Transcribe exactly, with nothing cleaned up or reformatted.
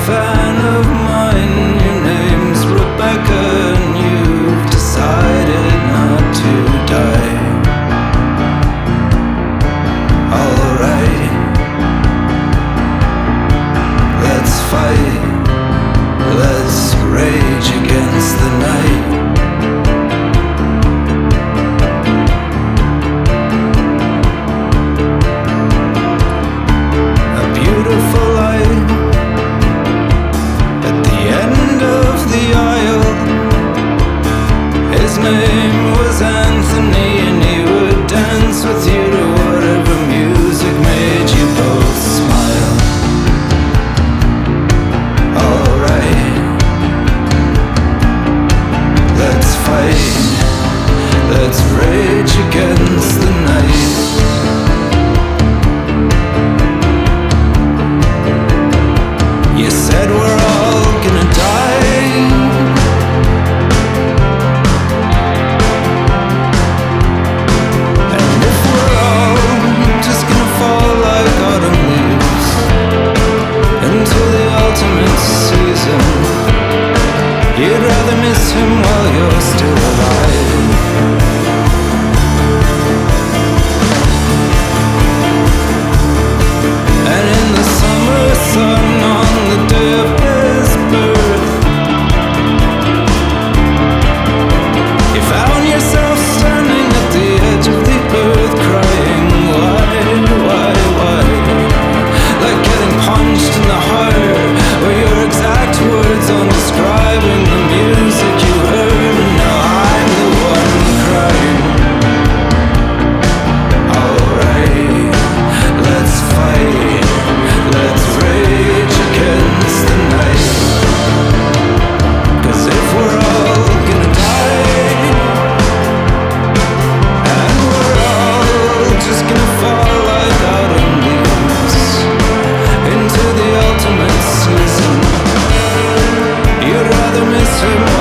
fan of mine. Your name's Rebecca, and you've decided not to die. Alright, let's fight. Let's rage against the night. A beautiful light at the end of the aisle. His name was Anthony, and he would dance with you to whatever music made you both smile. Alright, let's fight. Let's rage against the night. You said we're all gonna die. And if we're all just gonna fall like autumn leaves into the ultimate season, you'd rather miss him while you're still alive. And in the summer sun on the day of his birth, you found yourself standing at the edge of the earth, crying, why, why, why? Like getting punched in the heart, or your exact words on describing the music you heard. And now I'm the one crying. Alright, let's fight. Let's rage against the night. 'Cause if we're all gonna die, and we're all just gonna fall like autumn leaves into the ultimate season, you'd rather miss him.